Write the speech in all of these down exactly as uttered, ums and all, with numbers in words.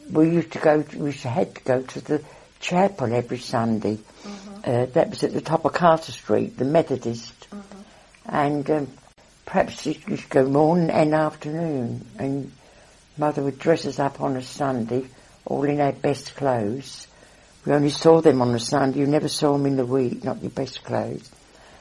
we used to go, we used to had to go to the chapel every Sunday. Mm-hmm. Uh, that was at the top of Castle Street, the Methodist. Mm-hmm. And um, perhaps you used to go morning and afternoon. And Mother would dress us up on a Sunday, all in our best clothes. We only saw them on a Sunday. You never saw them in the week, not your best clothes.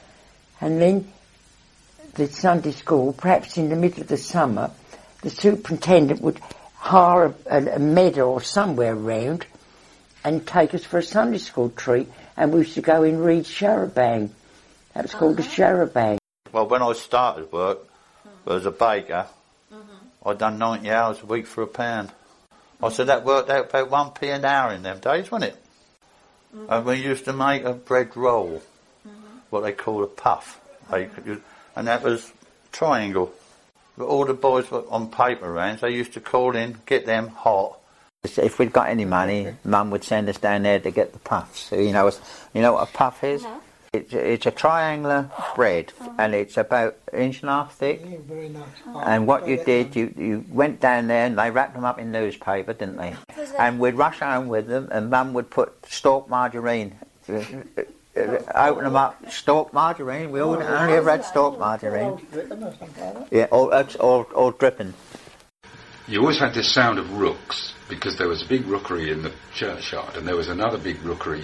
And then the Sunday school, perhaps in the middle of the summer, the superintendent would hire a, a, a meadow or somewhere around and take us for a Sunday school treat, and we used to go in Reed's Sharabang. That was called uh-huh. a Sharabang. Well, when I started work mm-hmm. as a baker, mm-hmm. I'd done ninety hours a week for a pound. I said that worked out about one p an hour in them days, wasn't it? Mm-hmm. And we used to make a bread roll, mm-hmm. what they call a puff, mm-hmm. they, and that was triangle. But all the boys were on paper rounds, they used to call in, get them hot. If we'd got any money, Mum would send us down there to get the puffs. So, you know, you know what a puff is? No. It's, it's a triangular bread, uh-huh. and it's about an inch and a half thick. Yeah, very nice. Uh-huh. And what you did, you, you went down there and they wrapped them up in newspaper, didn't they? And we'd rush home with them, and Mum would put stalk margarine, uh, uh, open them up, stalk margarine. We all, only ever had stalk margarine. Yeah, or, or, or dripping. You always had this sound of rooks, because there was a big rookery in the churchyard, and there was another big rookery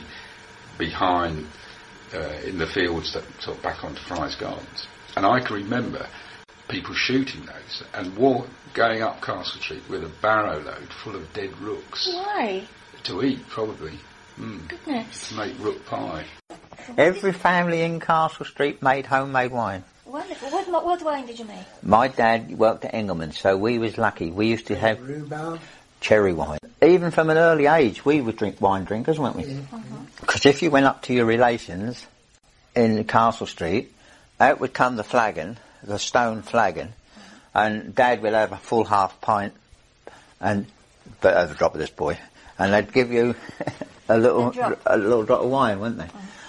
behind uh, in the fields that sort of back onto Fry's Gardens. And I can remember people shooting those and walk, going up Castle Street with a barrow load full of dead rooks. Why? To eat, probably. Mm. Goodness. To make rook pie. Every family in Castle Street made homemade wine. Wonderful. What, what, what wine did you make? My dad worked at Engelman's, so we was lucky. We used to have rhubarb. Cherry wine. Even from an early age, we were drink wine drinkers, weren't we? Because yeah. if you went up to your relations in Castle Street, out would come the flagon, the stone flagon, and Dad would have a full half pint, and but over a drop of this boy, and they'd give you a little a, a little drop of wine, wouldn't they?